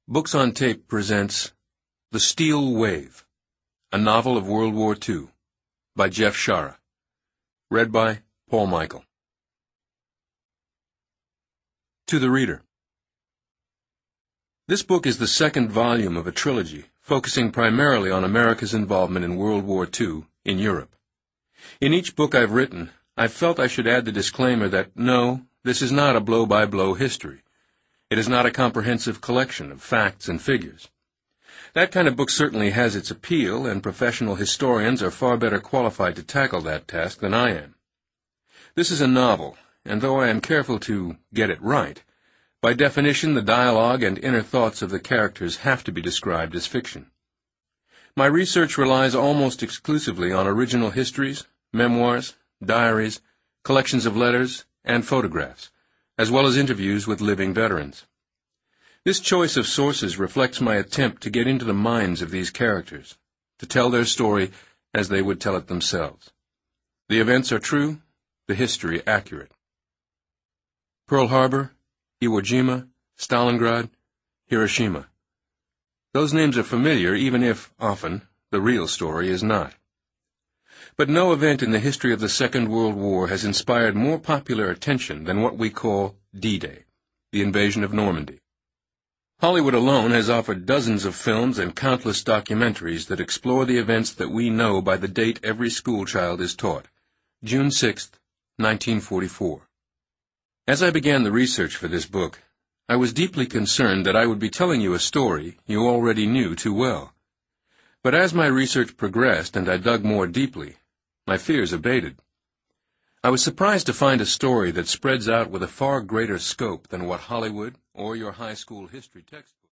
Books on Tape presents The Steel Wave, a novel of World War II, by Jeff Shaara. Read by Paul Michael. To the Reader. This book is the second volume of a trilogy focusing primarily on America's involvement in World War II in Europe. In each book I've written, I've felt I should add the disclaimer that, no, this is not a blow-by-blow history. It is not a comprehensive collection of facts and figures. That kind of book certainly has its appeal, and professional historians are far better qualified to tackle that task than I am. This is a novel, and though I am careful to get it right, by definition the dialogue and inner thoughts of the characters have to be described as fiction. My research relies almost exclusively on original histories, memoirs, diaries, collections of letters, and photographs, as well as interviews with living veterans. This choice of sources reflects my attempt to get into the minds of these characters, to tell their story as they would tell it themselves. The events are true, the history accurate. Pearl Harbor, Iwo Jima, Stalingrad, Hiroshima. Those names are familiar, even if, often, the real story is not. But no event in the history of the Second World War has inspired more popular attention than what we call D-Day, the invasion of Normandy. Hollywood alone has offered dozens of films and countless documentaries that explore the events that we know by the date every schoolchild is taught, June 6, 1944. As I began the research for this book, I was deeply concerned that I would be telling you a story you already knew too well. But as my research progressed and I dug more deeply, my fears abated. I was surprised to find a story that spreads out with a far greater scope than what Hollywood or your high school history textbook